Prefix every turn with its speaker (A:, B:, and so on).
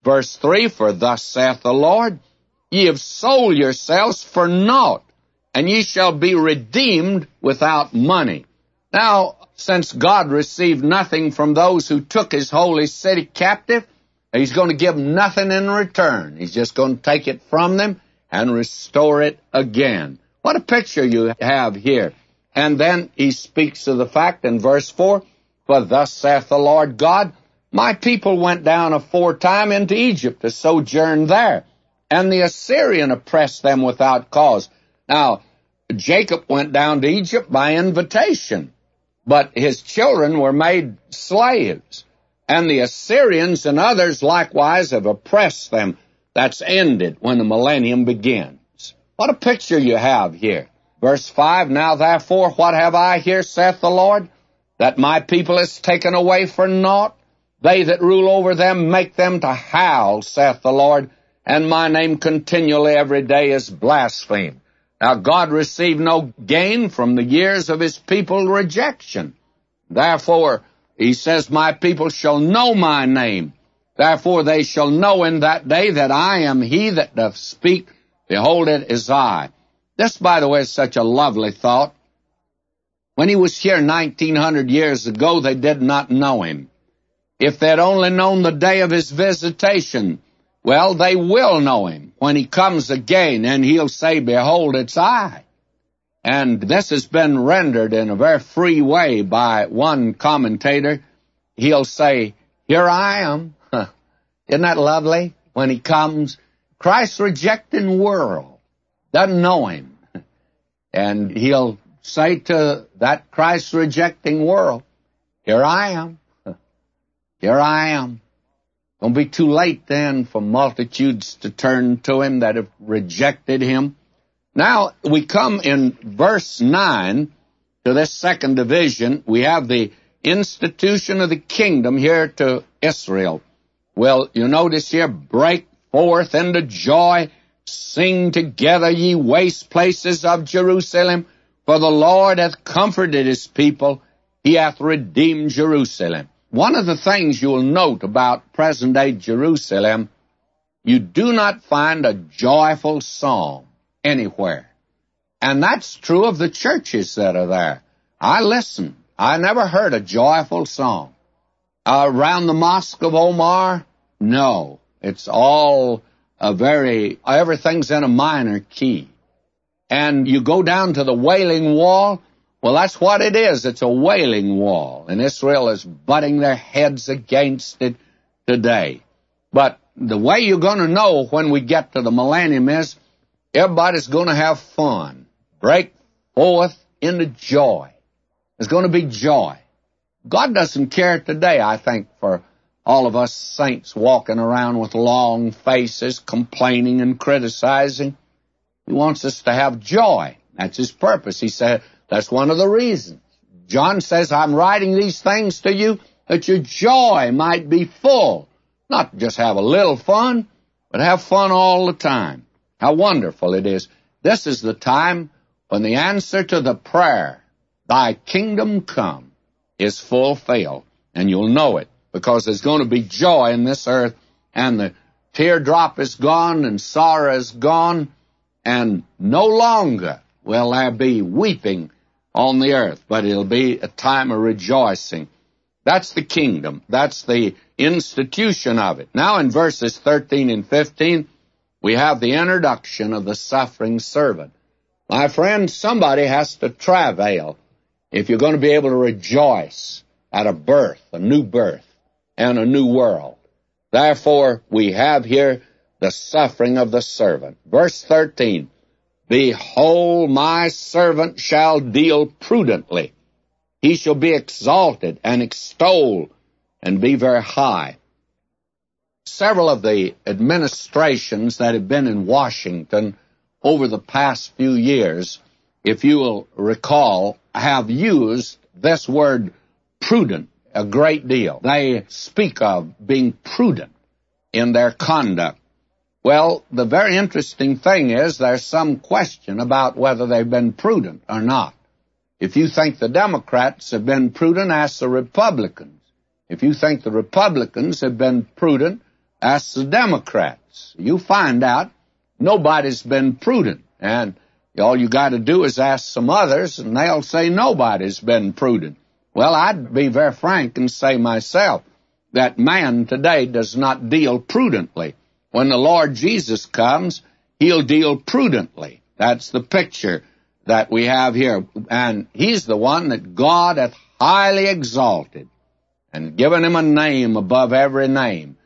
A: Verse 3, For thus saith the Lord, Ye have sold yourselves for naught, and ye shall be redeemed without money. Now, since God received nothing from those who took his holy city captive, he's going to give nothing in return. He's just going to take it from them and restore it again. What a picture you have here. And then he speaks of the fact in verse 4, For thus saith the Lord God, My people went down aforetime into Egypt to sojourn there, and the Assyrian oppressed them without cause. Now, Jacob went down to Egypt by invitation, but his children were made slaves, and the Assyrians and others likewise have oppressed them. That's ended when the millennium begins. What a picture you have here. Verse 5, Now therefore, what have I here, saith the Lord, that my people is taken away for naught? They that rule over them make them to howl, saith the Lord, and my name continually every day is blasphemed. Now God received no gain from the years of his people's rejection. Therefore, he says, My people shall know my name. Therefore they shall know in that day that I am he that doth speak. Behold, it is I. This, by the way, is such a lovely thought. When he was here 1900 years ago, they did not know him. If they'd only known the day of his visitation, well, they will know him when he comes again, and he'll say, Behold, it's I. And this has been rendered in a very free way by one commentator. He'll say, Here I am. Isn't that lovely? When he comes, Christ-rejecting world doesn't know him. And he'll say to that Christ-rejecting world, Here I am. Here I am. Don't be too late then for multitudes to turn to him that have rejected him. Now, we come in verse 9 to this second division. We have the institution of the kingdom here to Israel. Well, you notice here, break forth into joy, sing together, ye waste places of Jerusalem, for the Lord hath comforted his people, he hath redeemed Jerusalem. One of the things you will note about present-day Jerusalem, you do not find a joyful song anywhere. And that's true of the churches that are there. I listened. I never heard a joyful song. Around the Mosque of Omar, no. It's all everything's in a minor key. And you go down to the Wailing Wall, well, that's what it is. It's a wailing wall, and Israel is butting their heads against it today. But the way you're going to know when we get to the millennium is everybody's going to have fun. Break forth into joy. There's going to be joy. God doesn't care today, I think, for all of us saints walking around with long faces, complaining and criticizing. He wants us to have joy. That's his purpose. He said, that's one of the reasons. John says, I'm writing these things to you that your joy might be full. Not just have a little fun, but have fun all the time. How wonderful it is. This is the time when the answer to the prayer, Thy kingdom come, is fulfilled. And you'll know it, because there's going to be joy in this earth, and the teardrop is gone, and sorrow is gone, and no longer will there be weeping on the earth, but it'll be a time of rejoicing. That's the kingdom. That's the institution of it. Now in verses 13 and 15, we have the introduction of the suffering servant. My friend, somebody has to travail if you're going to be able to rejoice at a birth, a new birth, and a new world. Therefore, we have here the suffering of the servant. Verse 13, Behold, my servant shall deal prudently. He shall be exalted and extolled and be very high. Several of the administrations that have been in Washington over the past few years, if you will recall, have used this word prudent a great deal. They speak of being prudent in their conduct. Well, the very interesting thing is there's some question about whether they've been prudent or not. If you think the Democrats have been prudent, ask the Republicans. If you think the Republicans have been prudent, Ask the Democrats. You find out nobody's been prudent. And all you got to do is ask some others, and they'll say nobody's been prudent. Well, I'd be very frank and say myself that man today does not deal prudently. When the Lord Jesus comes, he'll deal prudently. That's the picture that we have here. And he's the one that God hath highly exalted and given him a name above every name.